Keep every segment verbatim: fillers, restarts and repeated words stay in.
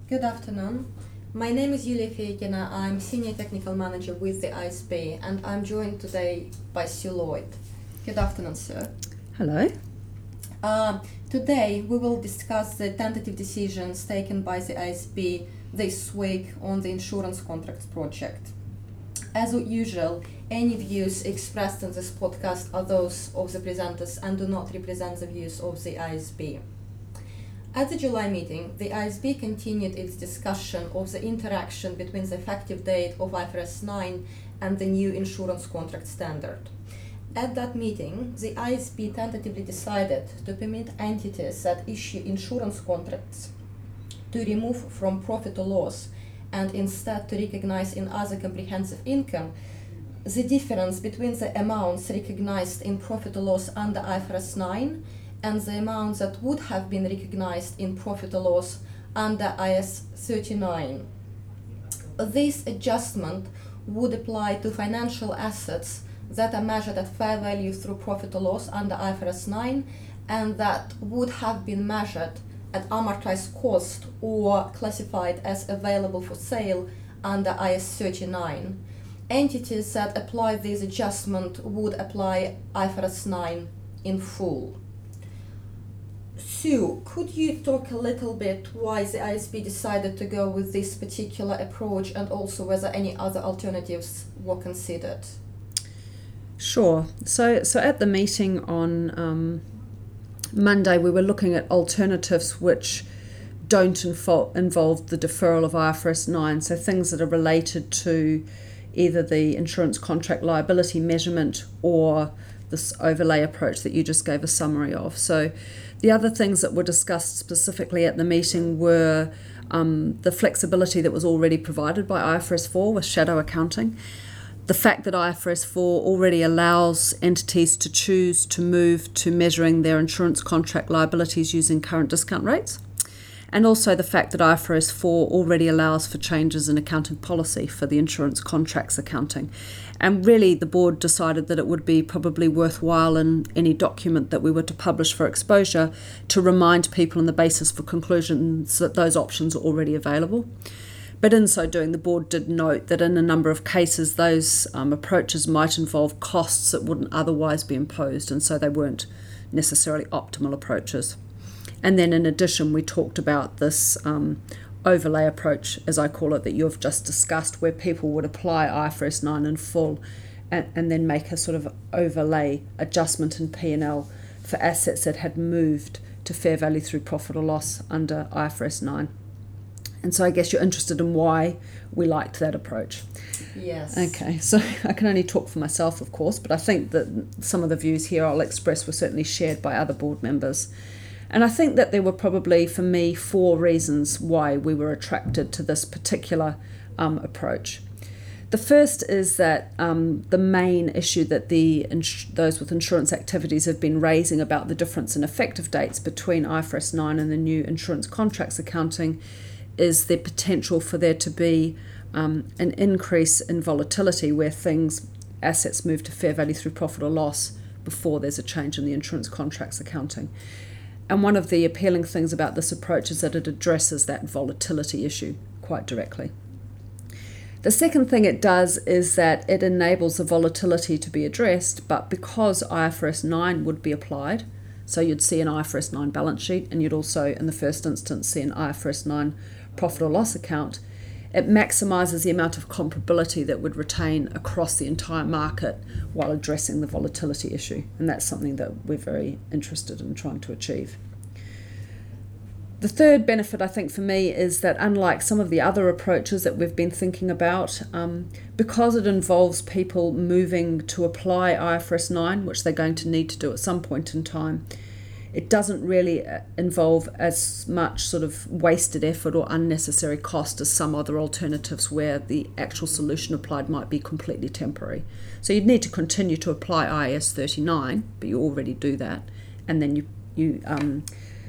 Good afternoon. My name is Yulia Feikina. I'm Senior Technical Manager with the I S B, and I'm joined today by Sue Lloyd. Good afternoon, sir. Hello. Uh, today we will discuss the tentative decisions taken by the I S B this week on the insurance contracts project. As usual, any views expressed in this podcast are those of the presenters and do not represent the views of the I S B. At the July meeting, the I S B continued its discussion of the interaction between the effective date of I F R S nine and the new insurance contract standard. At that meeting, the I S B tentatively decided to permit entities that issue insurance contracts to remove from profit or loss and instead to recognize in other comprehensive income the difference between the amounts recognized in profit or loss under I F R S nine and the amounts that would have been recognized in profit or loss under I S thirty-nine. This adjustment would apply to financial assets that are measured at fair value through profit or loss under I F R S nine and that would have been measured at amortized cost or classified as available for sale under I S thirty-nine. Entities that apply this adjustment would apply I F R S nine in full. Sue, could you talk a little bit why the I S B decided to go with this particular approach and also whether any other alternatives were considered? Sure. So, so at the meeting on um, Monday, we were looking at alternatives which don't info- involve the deferral of I F R S nine, so things that are related to either the insurance contract liability measurement or this overlay approach that you just gave a summary of. So the other things that were discussed specifically at the meeting were um, the flexibility that was already provided by I F R S four with shadow accounting, the fact that I F R S four already allows entities to choose to move to measuring their insurance contract liabilities using current discount rates, and also the fact that I F R S four already allows for changes in accounting policy for the insurance contracts accounting. And really the board decided that it would be probably worthwhile in any document that we were to publish for exposure to remind people on the basis for conclusions that those options are already available. But in so doing, the board did note that in a number of cases those um, approaches might involve costs that wouldn't otherwise be imposed, and so they weren't necessarily optimal approaches. And then in addition, we talked about this um, overlay approach, as I call it, that you've just discussed, where people would apply I F R S nine in full and, and then make a sort of overlay adjustment in P and L for assets that had moved to fair value through profit or loss under I F R S nine. And so I guess you're interested in why we liked that approach. Yes. Okay, so I can only talk for myself, of course, but I think that some of the views here I'll express were certainly shared by other board members. And I think that there were probably, for me, four reasons why we were attracted to this particular um, approach. The first is that um, the main issue that the ins- those with insurance activities have been raising about the difference in effective dates between I F R S nine and the new insurance contracts accounting is the potential for there to be um, an increase in volatility where things, assets move to fair value through profit or loss before there's a change in the insurance contracts accounting. And one of the appealing things about this approach is that it addresses that volatility issue quite directly. The second thing it does is that it enables the volatility to be addressed, but because I F R S nine would be applied, so you'd see an I F R S nine balance sheet and you'd also, in the first instance, see an I F R S nine profit or loss account, it maximises the amount of comparability that would retain across the entire market while addressing the volatility issue. And that's something that we're very interested in trying to achieve. The third benefit, I think, for me is that unlike some of the other approaches that we've been thinking about, um, because it involves people moving to apply I F R S nine, which they're going to need to do at some point in time, it doesn't really involve as much sort of wasted effort or unnecessary cost as some other alternatives where the actual solution applied might be completely temporary. So you'd need to continue to apply I A S thirty-nine, but you already do that, and then you, you um,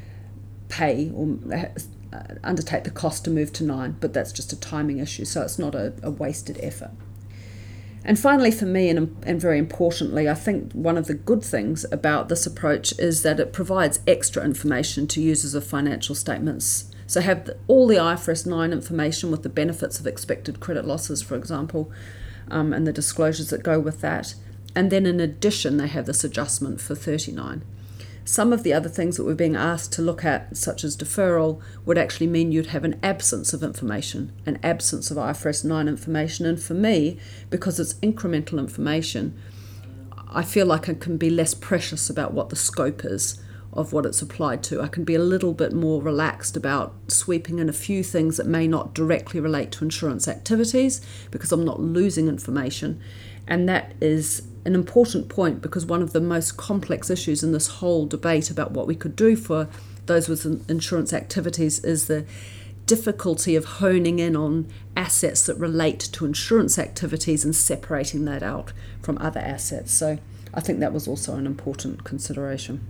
pay or undertake the cost to move to nine, but that's just a timing issue, so it's not a, a wasted effort. And finally, for me, and, and very importantly, I think one of the good things about this approach is that it provides extra information to users of financial statements So have the, all the I F R S nine information with the benefits of expected credit losses, for example, um, and the disclosures that go with that. And then in addition, they have this adjustment for thirty-nine. Some of the other things that we're being asked to look at, such as deferral, would actually mean you'd have an absence of information, an absence of I F R S nine information. And for me, because it's incremental information, I feel like I can be less precious about what the scope is of what it's applied to. I can be a little bit more relaxed about sweeping in a few things that may not directly relate to insurance activities, because I'm not losing information. And that is an important point, because one of the most complex issues in this whole debate about what we could do for those with insurance activities is the difficulty of honing in on assets that relate to insurance activities and separating that out from other assets. So I think that was also an important consideration.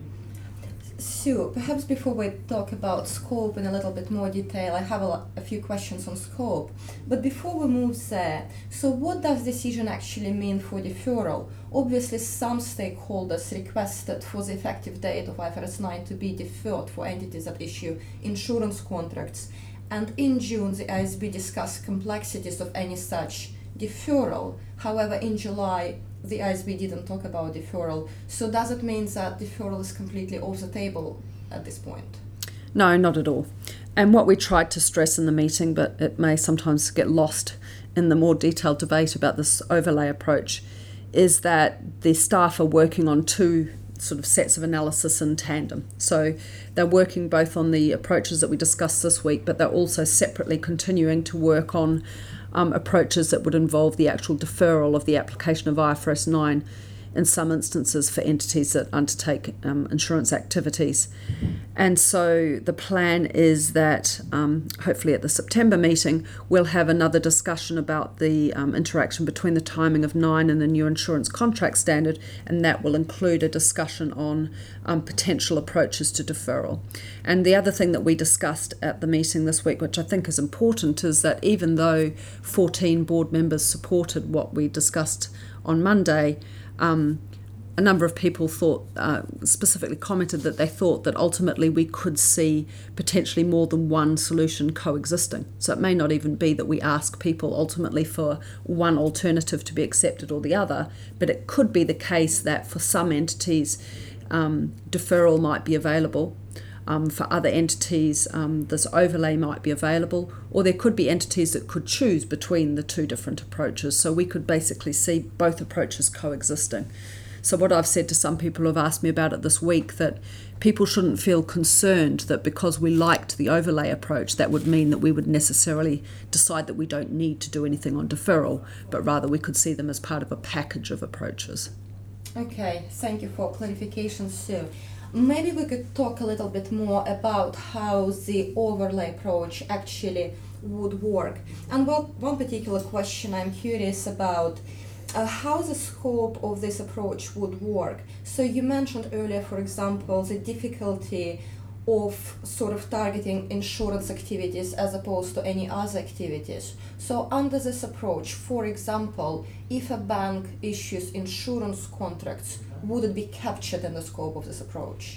So perhaps before we talk about scope in a little bit more detail, I have a, a few questions on scope. But before we move there, so what does decision actually mean for deferral? Obviously, some stakeholders requested for the effective date of I F R S nine to be deferred for entities that issue insurance contracts. And in June, the I S B discussed complexities of any such deferral. However, in July, the I S B didn't talk about deferral. So does it mean that deferral is completely off the table at this point? No, not at all. And what we tried to stress in the meeting, but it may sometimes get lost in the more detailed debate about this overlay approach, is that the staff are working on two sort of sets of analysis in tandem. So they're working both on the approaches that we discussed this week, but they're also separately continuing to work on Um, approaches that would involve the actual deferral of the application of I F R S nine in some instances for entities that undertake um, insurance activities. And so the plan is that um, hopefully at the September meeting we'll have another discussion about the um, interaction between the timing of nine and the new insurance contract standard, and that will include a discussion on um, potential approaches to deferral. And the other thing that we discussed at the meeting this week, which I think is important, is that even though fourteen board members supported what we discussed on Monday, Um, a number of people thought, uh, specifically commented that they thought that ultimately we could see potentially more than one solution coexisting. So it may not even be that we ask people ultimately for one alternative to be accepted or the other, but it could be the case that for some entities um, deferral might be available. Um, for other entities, um, this overlay might be available, or there could be entities that could choose between the two different approaches. So we could basically see both approaches coexisting. So what I've said to some people who have asked me about it this week, that people shouldn't feel concerned that because we liked the overlay approach, that would mean that we would necessarily decide that we don't need to do anything on deferral, but rather we could see them as part of a package of approaches. Okay, thank you for clarification, Sue. Maybe we could talk a little bit more about how the overlay approach actually would work. And well, one particular question I'm curious about, uh, how the scope of this approach would work. So you mentioned earlier, for example, the difficulty of sort of targeting insurance activities as opposed to any other activities. So under this approach, for example, if a bank issues insurance contracts, would it be captured in the scope of this approach?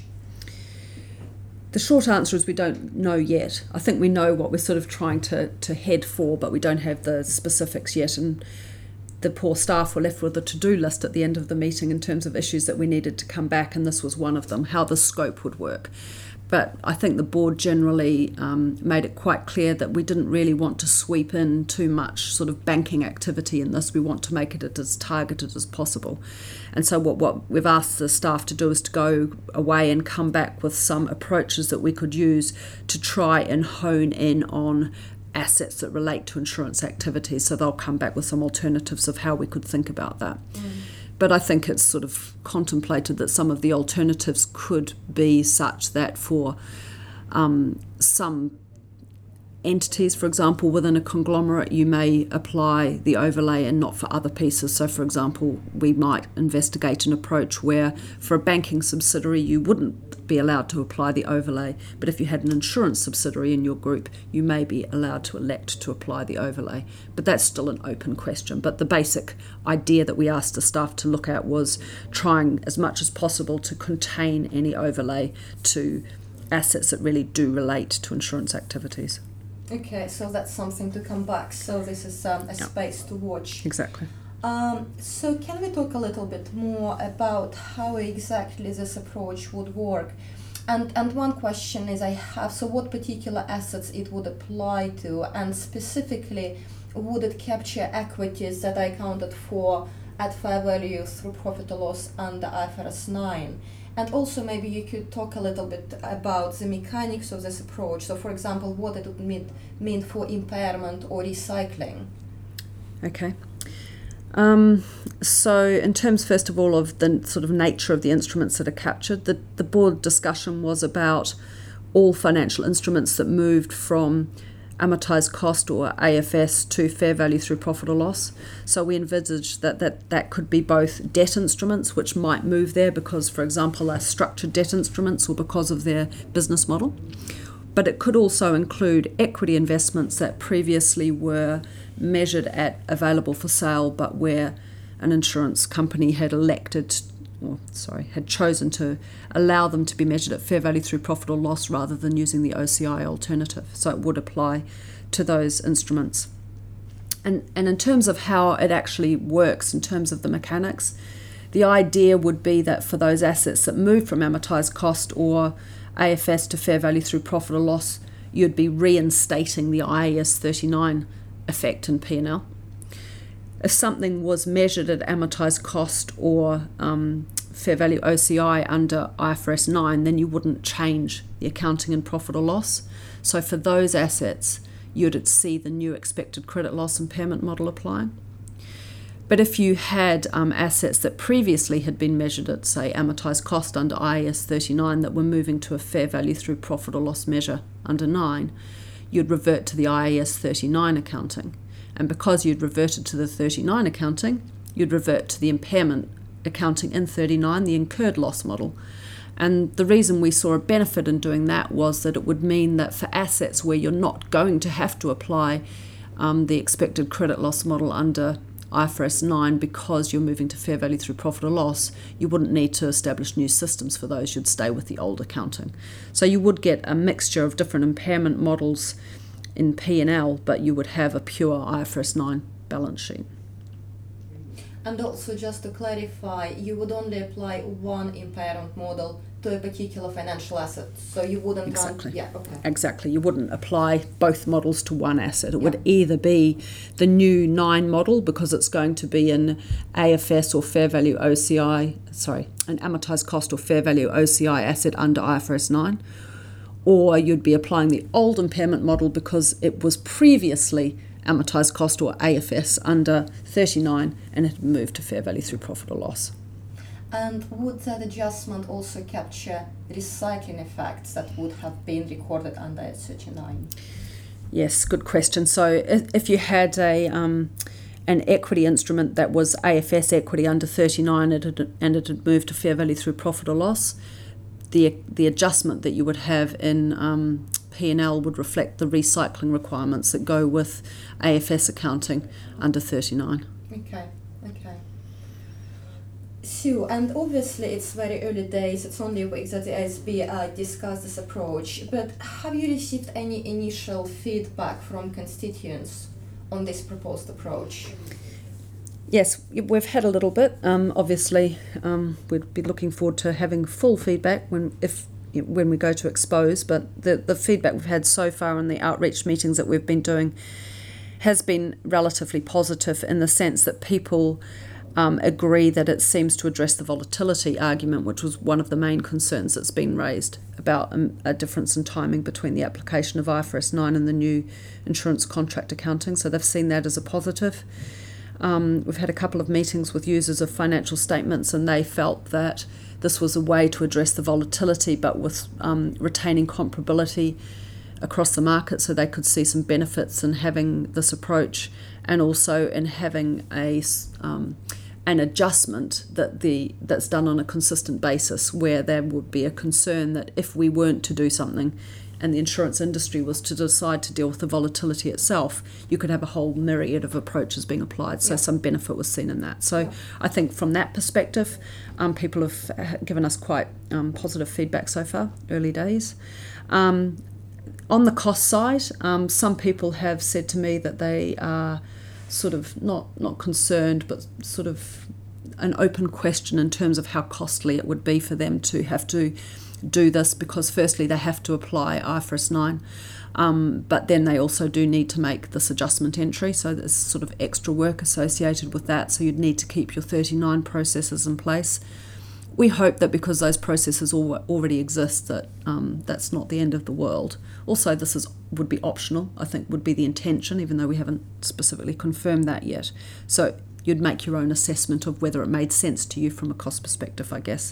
The short answer is we don't know yet. I think we know what we're sort of trying to, to head for, but we don't have the specifics yet. And the poor staff were left with a to-do list at the end of the meeting in terms of issues that we needed to come back, and this was one of them, how the scope would work. But I think the board generally um, made it quite clear that we didn't really want to sweep in too much sort of banking activity in this. We want to make it as targeted as possible. And so what, what we've asked the staff to do is to go away and come back with some approaches that we could use to try and hone in on assets that relate to insurance activities. So they'll come back with some alternatives of how we could think about that. Mm. But I think it's sort of contemplated that some of the alternatives could be such that for um, some entities, for example, within a conglomerate, you may apply the overlay and not for other pieces. So, for example, we might investigate an approach where for a banking subsidiary you wouldn't be allowed to apply the overlay, but if you had an insurance subsidiary in your group, you may be allowed to elect to apply the overlay. But that's still an open question. But the basic idea that we asked the staff to look at was trying as much as possible to contain any overlay to um, assets that relate to insurance activities. So they'll come back with some alternatives of how we could think about that. Mm. But I think it's sort of contemplated that some of the alternatives could be such that for um, some entities, for example, within a conglomerate, you may apply the overlay and not for other pieces. So, for example, we might investigate an approach where for a banking subsidiary you wouldn't be allowed to apply the overlay, but if you had an insurance subsidiary in your group, you may be allowed to elect to apply the overlay. But that's still an open question. But the basic idea that we asked the staff to look at was trying as much as possible to contain any overlay to assets that really do relate to insurance activities. Okay, so that's something to come back. So this is um, a Yeah. space to watch. Exactly. Um, so can we talk a little bit more about how exactly this approach would work? And and one question is I have, so what particular assets it would apply to, and specifically, would it capture equities that are accounted for at fair value through profit or loss under I F R S nine? And also maybe you could talk a little bit about the mechanics of this approach. So for example, what it would mean, mean for impairment or recycling. Okay. Um, so in terms, first of all, of the sort of nature of the instruments that are captured, the, the board discussion was about all financial instruments that moved from amortised cost or A F S to fair value through profit or loss. So we envisaged that, that that could be both debt instruments, which might move there because, for example, are structured debt instruments or because of their business model. But it could also include equity investments that previously were measured at available for sale, but where an insurance company had elected, or sorry, had chosen to allow them to be measured at fair value through profit or loss rather than using the O C I alternative. So it would apply to those instruments. And, and in terms of how it actually works, in terms of the mechanics, the idea would be that for those assets that move from amortised cost or A F S to fair value through profit or loss, you'd be reinstating the I A S thirty-nine effect in P and L. If something was measured at amortised cost or um, fair value O C I under I F R S nine, then you wouldn't change the accounting in profit or loss. So for those assets, you'd see the new expected credit loss impairment model applying. But if you had um, assets that previously had been measured at, say, amortised cost under I A S thirty-nine that were moving to a fair value through profit or loss measure under nine, you'd revert to the I A S thirty-nine accounting. And because you'd reverted to the thirty-nine accounting, you'd revert to the impairment accounting in thirty-nine, the incurred loss model. And the reason we saw a benefit in doing that was that it would mean that for assets where you're not going to have to apply um, the expected credit loss model under I F R S nine because you're moving to fair value through profit or loss, you wouldn't need to establish new systems for those. You'd stay with the old accounting. So you would get a mixture of different impairment models in P and L, but you would have a pure I F R S nine balance sheet. And also, just to clarify, you would only apply one impairment model to a particular financial asset, so you wouldn't Exactly. run, yeah, okay. Exactly. You wouldn't apply both models to one asset. It Yeah. would either be the new nine model because it's going to be an A F S or fair value O C I, sorry, an amortised cost or fair value O C I asset under I F R S nine, or you'd be applying the old impairment model because it was previously amortised cost or A F S under thirty-nine and it had moved to fair value through profit or loss. And would that adjustment also capture recycling effects that would have been recorded under I A S thirty-nine? Yes, good question. So if, if you had a um, an equity instrument that was A F S equity under thirty-nine and it, had, and it had moved to fair value through profit or loss, the the adjustment that you would have in um, P and L would reflect the recycling requirements that go with A F S accounting under thirty-nine. Okay, okay. So, and obviously it's very early days, it's only a week that the A S B uh, discussed this approach, but have you received any initial feedback from constituents on this proposed approach? Yes, we've had a little bit. Um, obviously, um, we'd be looking forward to having full feedback when if when we go to expose, but the, the feedback we've had so far in the outreach meetings that we've been doing has been relatively positive in the sense that people um, agree that it seems to address the volatility argument, which was one of the main concerns that's been raised about um, a difference in timing between the application of I F R S nine and the new insurance contract accounting. So they've seen that as a positive. Um, we've had a couple of meetings with users of financial statements and they felt that this was a way to address the volatility but with um, retaining comparability across the market, so they could see some benefits in having this approach and also in having a um, an adjustment that the that's done on a consistent basis where there would be a concern that if we weren't to do something and the insurance industry was to decide to deal with the volatility itself, you could have a whole myriad of approaches being applied. So yeah. some benefit was seen in that. So yeah. I think from that perspective, um, people have given us quite um, positive feedback so far, early days. Um, on the cost side, um, some people have said to me that they are sort of not, not concerned, but sort of an open question in terms of how costly it would be for them to have to do this, because firstly they have to apply I F R S nine, um, but then they also do need to make this adjustment entry, so there's sort of extra work associated with that, so you'd need to keep your thirty-nine processes in place. We hope that because those processes all, already exist, that um, that's not the end of the world. Also, this is would be optional, I think would be the intention, even though we haven't specifically confirmed that yet. So you'd make your own assessment of whether it made sense to you from a cost perspective, I guess.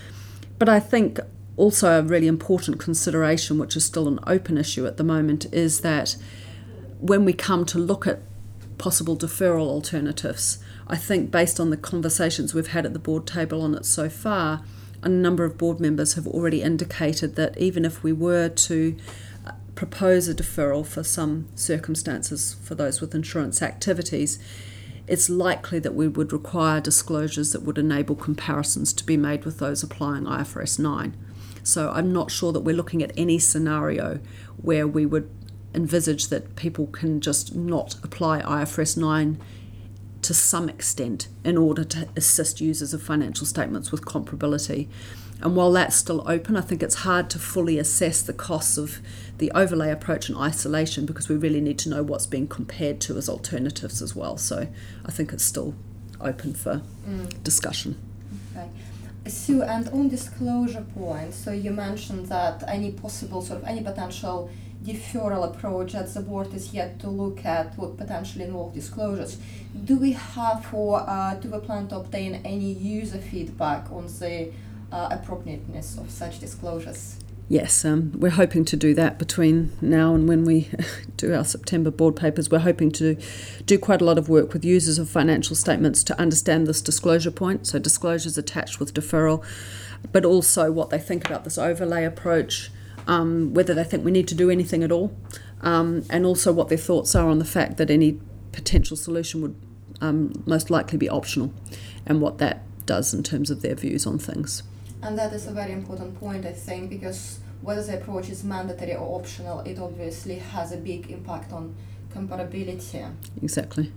But I think also a really important consideration, which is still an open issue at the moment, is that when we come to look at possible deferral alternatives, I think based on the conversations we've had at the board table on it so far, a number of board members have already indicated that even if we were to propose a deferral for some circumstances for those with insurance activities, it's likely that we would require disclosures that would enable comparisons to be made with those applying I F R S nine. So I'm not sure that we're looking at any scenario where we would envisage that people can just not apply I F R S nine to some extent in order to assist users of financial statements with comparability. And while that's still open, I think it's hard to fully assess the costs of the overlay approach in isolation, because we really need to know what's being compared to as alternatives as well. So I think it's still open for mm. discussion. Okay. Sue, and on disclosure point, so you mentioned that any possible sort of any potential deferral approach that the board is yet to look at would potentially involve disclosures. Do we have or uh, do we plan to obtain any user feedback on the uh, appropriateness of such disclosures? Yes, um, we're hoping to do that between now and when we do our September board papers. We're hoping to do quite a lot of work with users of financial statements to understand this disclosure point, so disclosures attached with deferral, but also what they think about this overlay approach, um, whether they think we need to do anything at all, um, and also what their thoughts are on the fact that any potential solution would um, most likely be optional, and what that does in terms of their views on things. And that is a very important point, I think, because whether the approach is mandatory or optional, it obviously has a big impact on comparability. Exactly.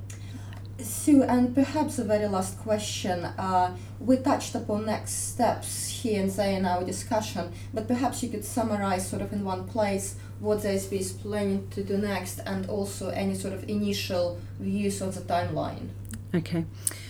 Sue, and perhaps a very last question. Uh, we touched upon next steps here and there in our discussion, but perhaps you could summarize sort of in one place what the A S B is planning to do next, and also any sort of initial views on the timeline. Okay.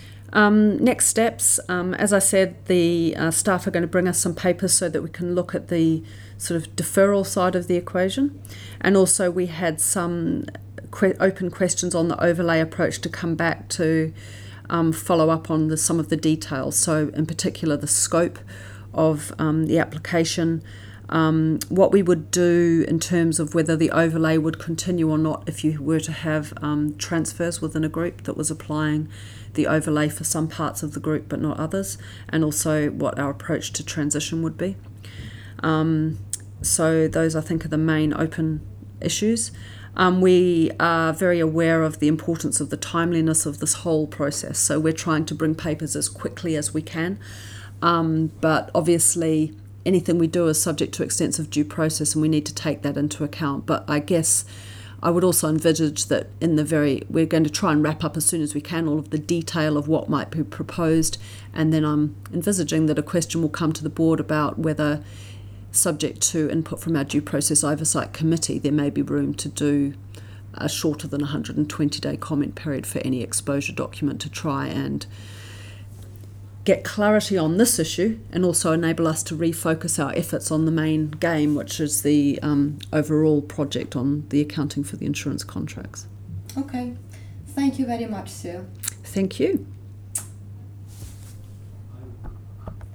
Um, next steps, um, as I said, the uh, staff are going to bring us some papers so that we can look at the sort of deferral side of the equation. And also we had some que- open questions on the overlay approach to come back to um, follow up on the, some of the details. So in particular, the scope of um, the application, um, what we would do in terms of whether the overlay would continue or not if you were to have um, transfers within a group that was applying the overlay for some parts of the group but not others, and also what our approach to transition would be. Um, so those, I think, are the main open issues. Um, we are very aware of the importance of the timeliness of this whole process, so we're trying to bring papers as quickly as we can, um, but obviously anything we do is subject to extensive due process, and we need to take that into account. But I guess I would also envisage that in the very, we're going to try and wrap up as soon as we can all of the detail of what might be proposed, and then I'm envisaging that a question will come to the board about whether, subject to input from our due process oversight committee, there may be room to do a shorter than one hundred twenty day comment period for any exposure document to try and get clarity on this issue, and also enable us to refocus our efforts on the main game, which is the um, overall project on the accounting for the insurance contracts. Okay. Thank you very much, Sue. Thank you.